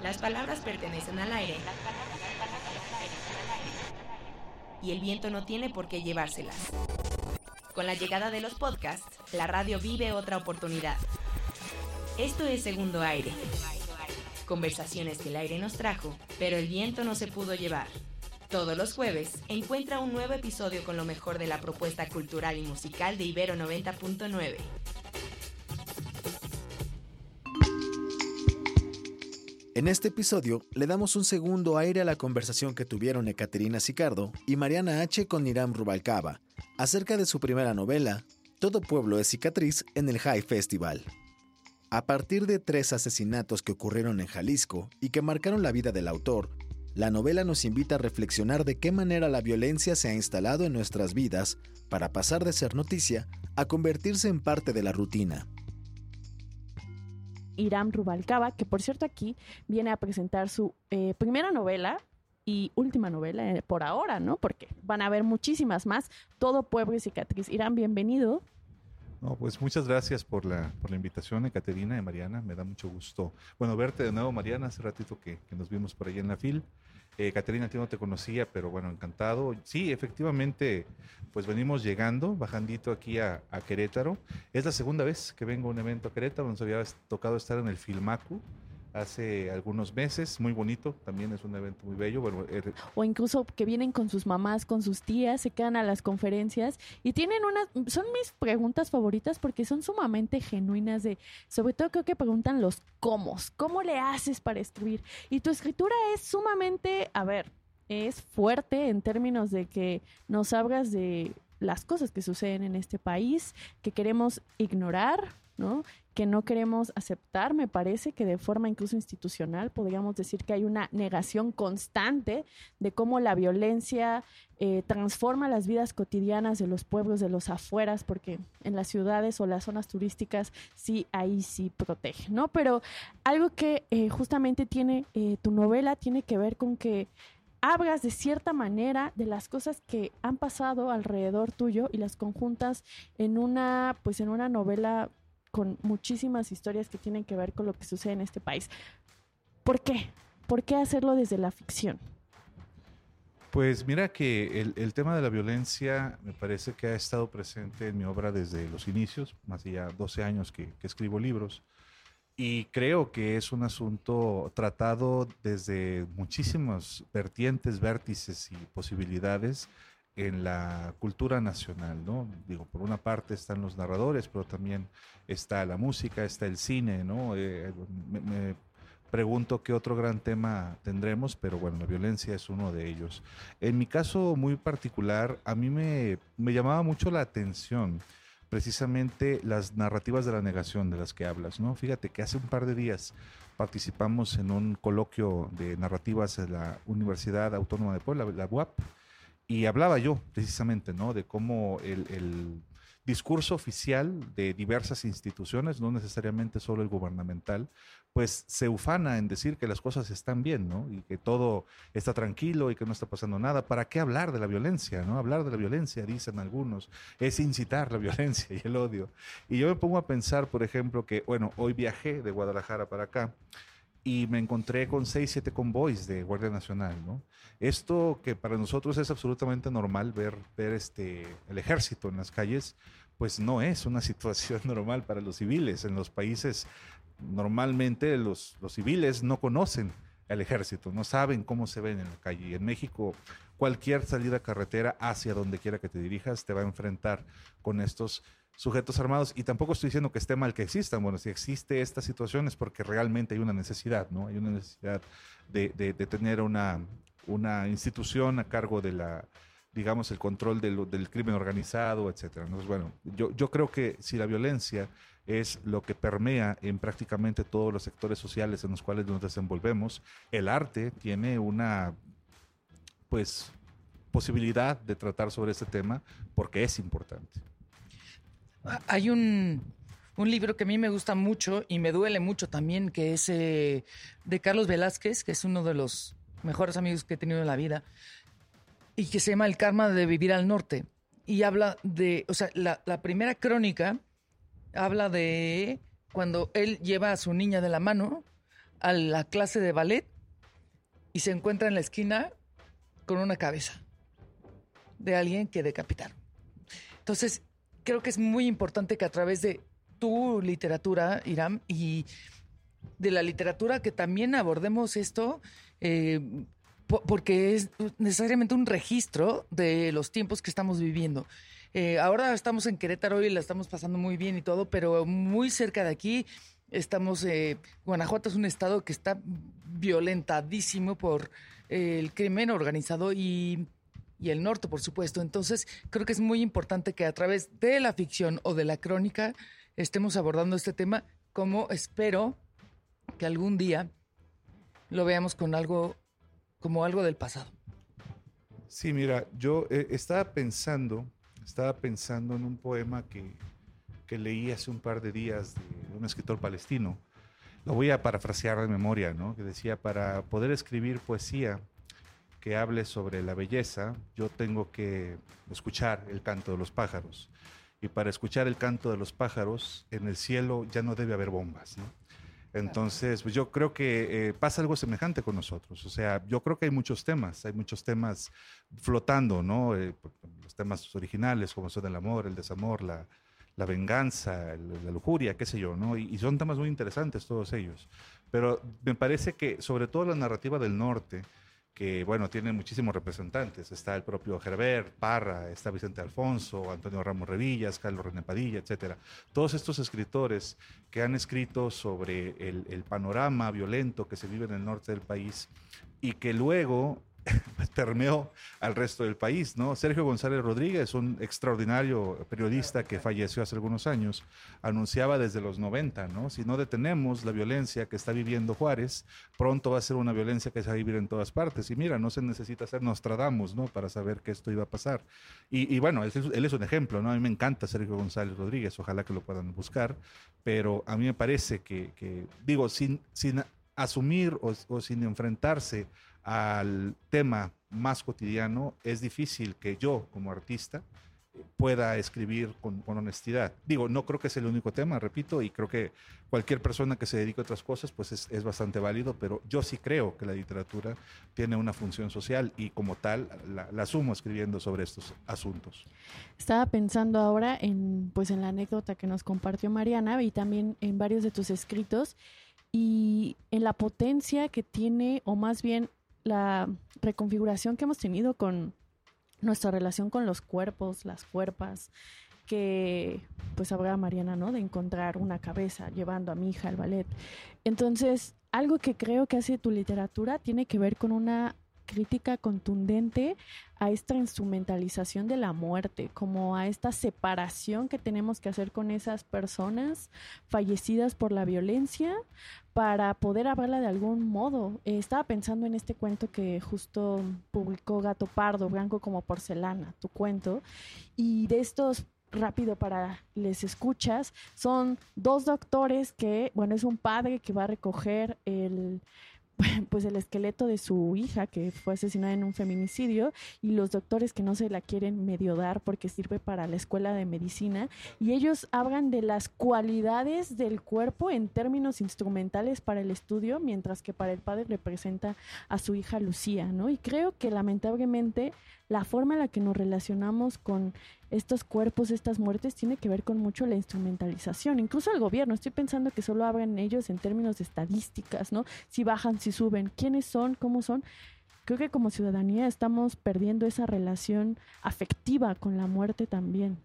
Las palabras pertenecen al aire y el viento no tiene por qué llevárselas. Con la llegada de los podcasts, la radio vive otra oportunidad. Esto es Segundo Aire. Conversaciones que el aire nos trajo, pero el viento no se pudo llevar. Todos los jueves, encuentra un nuevo episodio con lo mejor de la propuesta cultural y musical de Ibero 90.9. En este episodio, le damos un segundo aire a la conversación que tuvieron Ekaterina Sicardo y Mariana H. con Hiram Rubalcaba acerca de su primera novela, Todo pueblo es cicatriz, en el High Festival. A partir de 3 asesinatos que ocurrieron en Jalisco y que marcaron la vida del autor, la novela nos invita a reflexionar de qué manera la violencia se ha instalado en nuestras vidas para pasar de ser noticia a convertirse en parte de la rutina. Hiram Rubalcaba, que por cierto aquí viene a presentar su primera novela y última novela por ahora, ¿no? Porque van a haber muchísimas más. Todo pueblo y cicatriz. Hiram, bienvenido. No, pues muchas gracias por la invitación, Ekaterina y Mariana. Me da mucho gusto, verte de nuevo, Mariana. Hace ratito que nos vimos por ahí en la FIL. Ekaterina, a ti no te conocía, pero bueno, encantado. Sí, efectivamente, pues venimos bajandito aquí a Querétaro. Es la segunda vez que vengo a un evento a Querétaro. Nos había tocado estar en el Filmacu hace algunos meses, muy bonito, también es un evento muy bello. Bueno, o incluso que vienen con sus mamás, con sus tías, se quedan a las conferencias y tienen son mis preguntas favoritas porque son sumamente genuinas sobre todo creo que preguntan los ¿cómo le haces para escribir? Y tu escritura es sumamente, es fuerte en términos de que nos hablas de las cosas que suceden en este país, que queremos ignorar, ¿no? Que no queremos aceptar. Me parece que de forma incluso institucional podríamos decir que hay una negación constante de cómo la violencia transforma las vidas cotidianas de los pueblos, de los afueras, porque en las ciudades o las zonas turísticas ahí sí protege, ¿no? Pero algo que justamente tiene tu novela tiene que ver con que hablas de cierta manera de las cosas que han pasado alrededor tuyo y las conjuntas en una novela con muchísimas historias que tienen que ver con lo que sucede en este país. ¿Por qué? ¿Por qué hacerlo desde la ficción? Pues mira que el tema de la violencia me parece que ha estado presente en mi obra desde los inicios, más de ya 12 años que escribo libros, y creo que es un asunto tratado desde muchísimos vertientes, vértices y posibilidades en la cultura nacional, ¿no? Digo, por una parte están los narradores, pero también está la música, está el cine, ¿no? Me pregunto qué otro gran tema tendremos, pero bueno, la violencia es uno de ellos. En mi caso muy particular, a mí me llamaba mucho la atención precisamente las narrativas de la negación de las que hablas, ¿no? Fíjate que hace un par de días participamos en un coloquio de narrativas en la Universidad Autónoma de Puebla, la UAP, y hablaba yo precisamente, ¿no? De cómo el discurso oficial de diversas instituciones, no necesariamente solo el gubernamental, pues se ufana en decir que las cosas están bien, ¿no? Y que todo está tranquilo y que no está pasando nada. ¿Para qué hablar de la violencia, no? Hablar de la violencia, dicen algunos, es incitar la violencia y el odio. Y yo me pongo a pensar, por ejemplo, que, bueno, hoy viajé de Guadalajara para acá, y me encontré con 6, 7 convoys de Guardia Nacional, ¿no? Esto que para nosotros es absolutamente normal ver el ejército en las calles, pues no es una situación normal para los civiles. En los países normalmente los civiles no conocen al ejército, no saben cómo se ven en la calle. Y en México cualquier salida carretera hacia donde quiera que te dirijas te va a enfrentar con estos sujetos armados, y tampoco estoy diciendo que esté mal que existan. Bueno, si existe esta situación es porque realmente hay una necesidad, ¿no? Hay una necesidad de tener una institución a cargo de digamos, el control del crimen organizado, etcétera. Entonces, bueno, yo creo que si la violencia es lo que permea en prácticamente todos los sectores sociales en los cuales nos desenvolvemos, el arte tiene una, pues, posibilidad de tratar sobre este tema porque es importante. Hay un libro que a mí me gusta mucho y me duele mucho también, que es de Carlos Velázquez, que es uno de los mejores amigos que he tenido en la vida, y que se llama El karma de vivir al norte. Y habla de, o sea, la primera crónica habla de cuando él lleva a su niña de la mano a la clase de ballet y se encuentra en la esquina con una cabeza de alguien que decapitaron. Entonces, creo que es muy importante que a través de tu literatura, Iram, y de la literatura que también abordemos esto, porque es necesariamente un registro de los tiempos que estamos viviendo. Ahora estamos en Querétaro y la estamos pasando muy bien y todo, pero muy cerca de aquí estamos, Guanajuato es un estado que está violentadísimo por el crimen organizado y el norte, por supuesto. Entonces, creo que es muy importante que a través de la ficción o de la crónica estemos abordando este tema, como espero que algún día lo veamos como algo del pasado. Sí, mira, yo estaba pensando en un poema que leí hace un par de días de un escritor palestino. Lo voy a parafrasear de memoria, ¿no? Que decía, para poder escribir poesía que hable sobre la belleza, yo tengo que escuchar el canto de los pájaros. Y para escuchar el canto de los pájaros, en el cielo ya no debe haber bombas, ¿no? Entonces, pues yo creo que pasa algo semejante con nosotros. O sea, yo creo que hay muchos temas flotando, ¿no? Los temas originales, como son el amor, el desamor, la venganza, la lujuria, qué sé yo, ¿no? Y son temas muy interesantes todos ellos. Pero me parece que, sobre todo la narrativa del norte, que, bueno, tiene muchísimos representantes. Está el propio Herbert, Parra, está Vicente Alfonso, Antonio Ramos Revillas, Carlos René Padilla, etcétera. Todos estos escritores que han escrito sobre el panorama violento que se vive en el norte del país y que luego permeó al resto del país, ¿no? Sergio González Rodríguez, un extraordinario periodista que falleció hace algunos años, anunciaba desde los 90, ¿no? Si no detenemos la violencia que está viviendo Juárez, pronto va a ser una violencia que se va a vivir en todas partes. Y mira, no se necesita ser Nostradamus, ¿no? Para saber que esto iba a pasar. Y bueno, él es un ejemplo, ¿no? A mí me encanta Sergio González Rodríguez, ojalá que lo puedan buscar, pero a mí me parece que digo, sin asumir o sin enfrentarse al tema más cotidiano, es difícil que yo, como artista, pueda escribir con honestidad. Digo, no creo que sea el único tema, repito, y creo que cualquier persona que se dedique a otras cosas, pues es bastante válido, pero yo sí creo que la literatura tiene una función social y como tal la asumo escribiendo sobre estos asuntos. Estaba pensando ahora en la anécdota que nos compartió Mariana y también en varios de tus escritos y en la potencia que tiene, o más bien la reconfiguración que hemos tenido con nuestra relación con los cuerpos, las cuerpas, que pues habrá Mariana, ¿no? De encontrar una cabeza llevando a mi hija al ballet. Entonces, algo que creo que hace tu literatura tiene que ver con una crítica contundente a esta instrumentalización de la muerte, como a esta separación que tenemos que hacer con esas personas fallecidas por la violencia para poder hablarla de algún modo. Estaba pensando en este cuento que justo publicó Gato Pardo, Blanco como porcelana, tu cuento, y de estos, rápido para les escuchas, son dos doctores que, bueno, es un padre que va a recoger el esqueleto de su hija que fue asesinada en un feminicidio y los doctores que no se la quieren medio dar porque sirve para la escuela de medicina y ellos hablan de las cualidades del cuerpo en términos instrumentales para el estudio, mientras que para el padre representa a su hija Lucía, ¿no? Y creo que lamentablemente la forma en la que nos relacionamos con estos cuerpos, estas muertes, tiene que ver con mucho la instrumentalización. Incluso el gobierno, estoy pensando que solo hablan ellos en términos de estadísticas, ¿no? Si bajan, si suben, quiénes son, cómo son. Creo que como ciudadanía estamos perdiendo esa relación afectiva con la muerte también.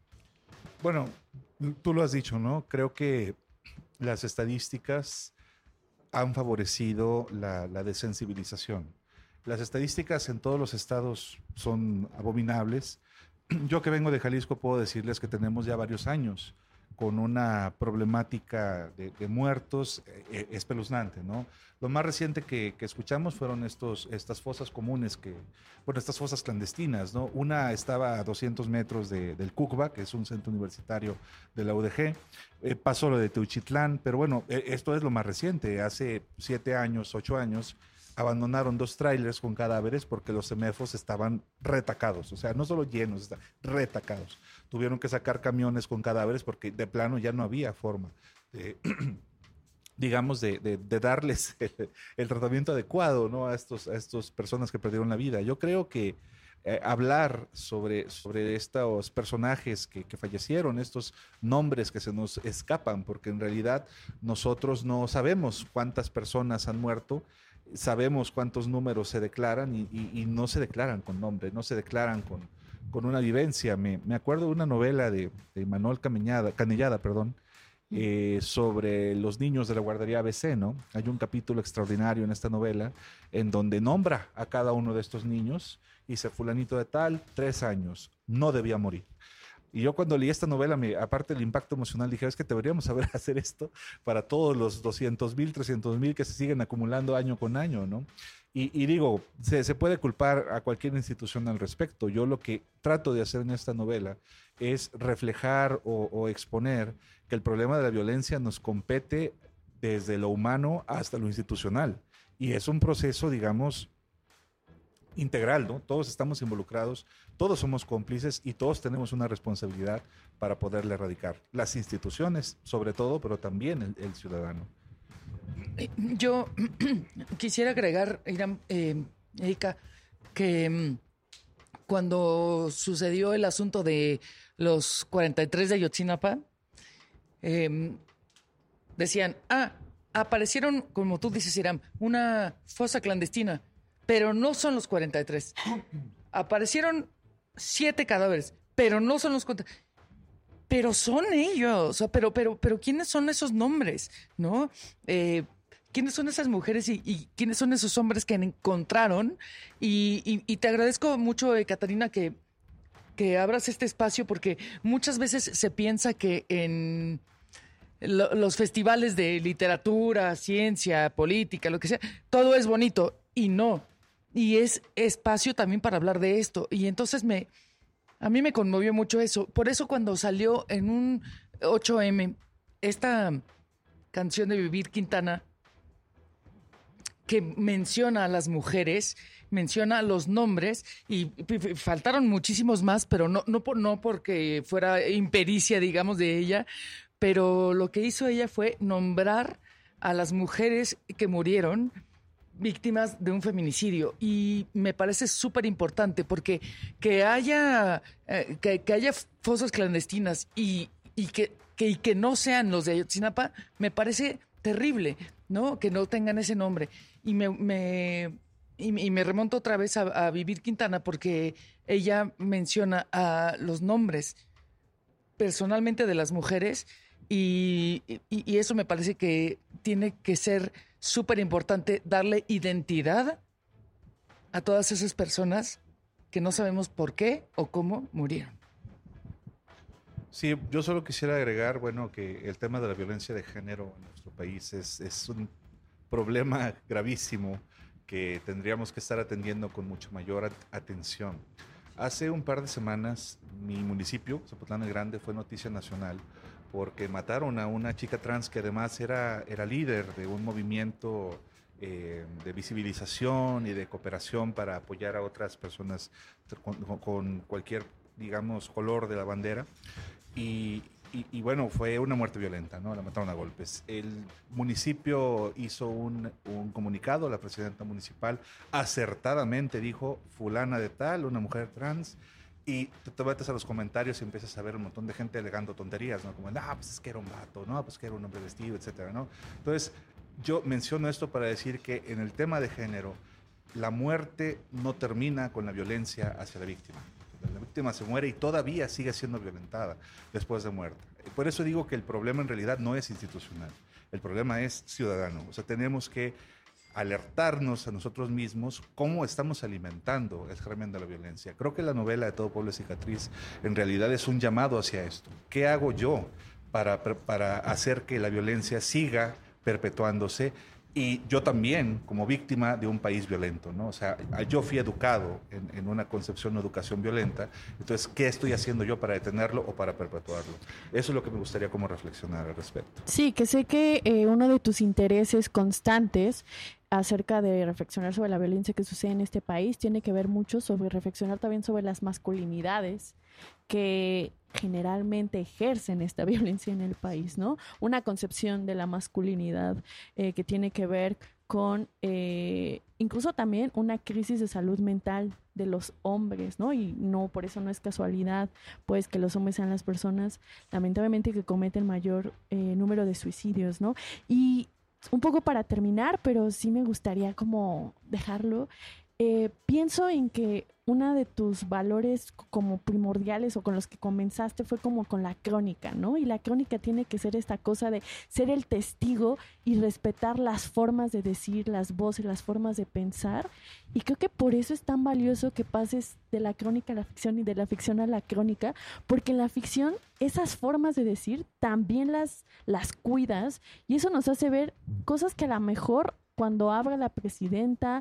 Bueno, tú lo has dicho, ¿no? Creo que las estadísticas han favorecido la desensibilización. Las estadísticas en todos los estados son abominables. Yo que vengo de Jalisco puedo decirles que tenemos ya varios años con una problemática de muertos espeluznante, ¿no? Lo más reciente que escuchamos fueron estas fosas comunes, estas fosas clandestinas, ¿no? Una estaba a 200 metros del CUCBA, que es un centro universitario de la UDG, pasó lo de Teuchitlán, pero bueno, esto es lo más reciente. Hace 7 años, 8 años, abandonaron 2 tráilers con cadáveres porque los CEMEFOS estaban retacados, o sea, no solo llenos, están retacados. Tuvieron que sacar camiones con cadáveres porque de plano ya no había forma digamos, de darles el tratamiento adecuado, ¿no? a estas personas que perdieron la vida. Yo creo que hablar sobre estos personajes que fallecieron, estos nombres que se nos escapan, porque en realidad nosotros no sabemos cuántas personas han muerto, sabemos cuántos números se declaran y no se declaran con nombre, no se declaran con una vivencia. Me acuerdo de una novela de Manuel Canellada, sobre los niños de la guardería ABC, ¿no? Hay un capítulo extraordinario en esta novela en donde nombra a cada uno de estos niños y dice, fulanito de tal, 3 años, no debía morir. Y yo cuando leí esta novela, aparte del impacto emocional, dije, es que deberíamos saber hacer esto para todos los 200,000, 300,000 que se siguen acumulando año con año, ¿no? Y digo, se puede culpar a cualquier institución al respecto. Yo lo que trato de hacer en esta novela es reflejar o exponer que el problema de la violencia nos compete desde lo humano hasta lo institucional. Y es un proceso, digamos, integral, ¿no? Todos estamos involucrados, todos somos cómplices y todos tenemos una responsabilidad para poderle erradicar. Las instituciones, sobre todo, pero también el ciudadano. Yo quisiera agregar, Erika, que cuando sucedió el asunto de los 43 de Ayotzinapa, decían, aparecieron, como tú dices, Iram, una fosa clandestina, pero no son los 43. Aparecieron 7 cadáveres, pero no son los 43. Pero son ellos, o sea, pero ¿quiénes son esos nombres, no? ¿Quiénes son esas mujeres y quiénes son esos hombres que encontraron? Y te agradezco mucho, Catarina, que abras este espacio, porque muchas veces se piensa que en los festivales de literatura, ciencia, política, lo que sea, todo es bonito, y no. Y es espacio también para hablar de esto. Y entonces a mí me conmovió mucho eso. Por eso cuando salió en un 8M esta canción de Vivir Quintana, que menciona a las mujeres, menciona los nombres, y faltaron muchísimos más, pero no porque fuera impericia, digamos, de ella, pero lo que hizo ella fue nombrar a las mujeres que murieron víctimas de un feminicidio, y me parece súper importante porque que haya fosas clandestinas y que no sean los de Ayotzinapa me parece terrible, ¿no? Que no tengan ese nombre. Y me remonto otra vez a Vivir Quintana, porque ella menciona a los nombres personalmente de las mujeres, y eso me parece que tiene que ser súper importante, darle identidad a todas esas personas que no sabemos por qué o cómo murieron. Sí, yo solo quisiera agregar, bueno, que el tema de la violencia de género en nuestro país es un problema gravísimo que tendríamos que estar atendiendo con mucha mayor atención. Hace un par de semanas, mi municipio, Zapotlán el Grande, fue noticia nacional porque mataron a una chica trans que además era líder de un movimiento de visibilización y de cooperación para apoyar a otras personas con cualquier, digamos, color de la bandera. Y bueno, fue una muerte violenta, ¿no? La mataron a golpes. El municipio hizo un comunicado, la presidenta municipal acertadamente dijo, fulana de tal, una mujer trans, y te metes a los comentarios y empiezas a ver un montón de gente alegando tonterías, ¿no? Como, pues es que era un vato, ¿no? Pues que era un hombre vestido, etcétera, ¿no? Entonces, yo menciono esto para decir que en el tema de género, la muerte no termina con la violencia hacia la víctima. La víctima se muere y todavía sigue siendo violentada después de muerte. Por eso digo que el problema en realidad no es institucional, el problema es ciudadano. O sea, tenemos que alertarnos a nosotros mismos cómo estamos alimentando el germen de la violencia. Creo que la novela de Todo Pueblo es Cicatriz en realidad es un llamado hacia esto. ¿Qué hago yo para hacer que la violencia siga perpetuándose? Y yo también, como víctima de un país violento, ¿no? O sea, yo fui educado en una concepción de educación violenta, entonces, ¿qué estoy haciendo yo para detenerlo o para perpetuarlo? Eso es lo que me gustaría como reflexionar al respecto. Sí, que sé que uno de tus intereses constantes acerca de reflexionar sobre la violencia que sucede en este país tiene que ver mucho sobre reflexionar también sobre las masculinidades que generalmente ejercen esta violencia en el país, ¿no? Una concepción de la masculinidad que tiene que ver con incluso también una crisis de salud mental de los hombres, ¿no? Y no, por eso no es casualidad, pues, que los hombres sean las personas, lamentablemente, que cometen mayor número de suicidios, ¿no? Y un poco para terminar, pero sí me gustaría como dejarlo, pienso en que uno de tus valores como primordiales o con los que comenzaste fue como con la crónica, ¿no? Y la crónica tiene que ser esta cosa de ser el testigo y respetar las formas de decir, las voces, las formas de pensar. Y creo que por eso es tan valioso que pases de la crónica a la ficción y de la ficción a la crónica, porque en la ficción esas formas de decir también las cuidas y eso nos hace ver cosas que a lo mejor cuando habla la presidenta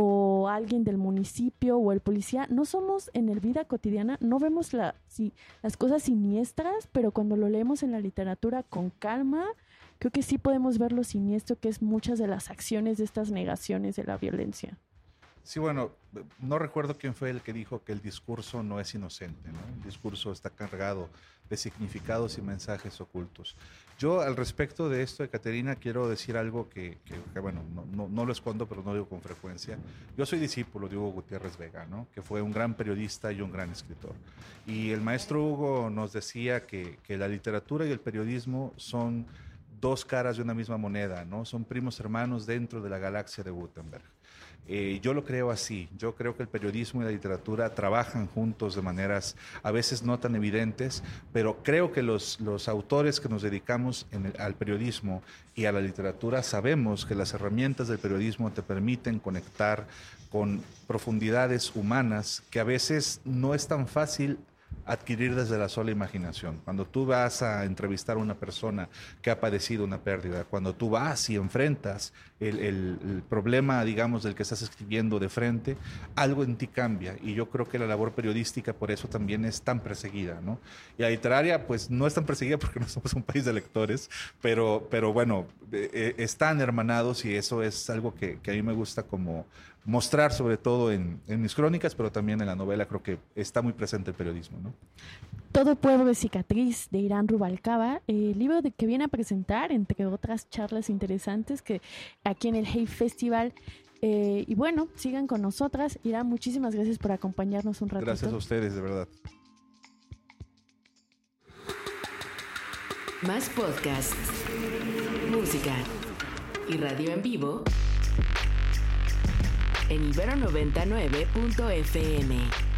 o alguien del municipio o el policía, no somos en el vida cotidiana, no vemos las cosas siniestras, pero cuando lo leemos en la literatura con calma, creo que sí podemos ver lo siniestro que es muchas de las acciones de estas negaciones de la violencia. Sí, bueno, no recuerdo quién fue el que dijo que el discurso no es inocente, ¿no? El discurso está cargado de significados y mensajes ocultos. Yo al respecto de esto, Caterina, quiero decir algo que bueno, no lo escondo, pero no digo con frecuencia. Yo soy discípulo de Hugo Gutiérrez Vega, ¿no? Que fue un gran periodista y un gran escritor. Y el maestro Hugo nos decía que la literatura y el periodismo son dos caras de una misma moneda, ¿no? Son primos hermanos dentro de la galaxia de Gutenberg. Yo lo creo así. Yo creo que el periodismo y la literatura trabajan juntos de maneras a veces no tan evidentes, pero creo que los autores que nos dedicamos al periodismo y a la literatura sabemos que las herramientas del periodismo te permiten conectar con profundidades humanas que a veces no es tan fácil adquirir desde la sola imaginación. Cuando tú vas a entrevistar a una persona que ha padecido una pérdida, cuando tú vas y enfrentas el problema, digamos, del que estás escribiendo de frente, algo en ti cambia. Y yo creo que la labor periodística por eso también es tan perseguida, ¿no? Y la literaria, pues, no es tan perseguida porque no somos un país de lectores, pero bueno, están hermanados y eso es algo que a mí me gusta como mostrar, sobre todo en mis crónicas, pero también en la novela. Creo que está muy presente el periodismo, ¿no? Todo pueblo es cicatriz, de Irán Rubalcaba, libro que viene a presentar, entre otras charlas interesantes, que aquí en el Hey Festival. Y bueno, sigan con nosotras. Irán, muchísimas gracias por acompañarnos un ratito. Gracias a ustedes, de verdad. Más podcasts, música y radio en vivo en Ibero 99.fm.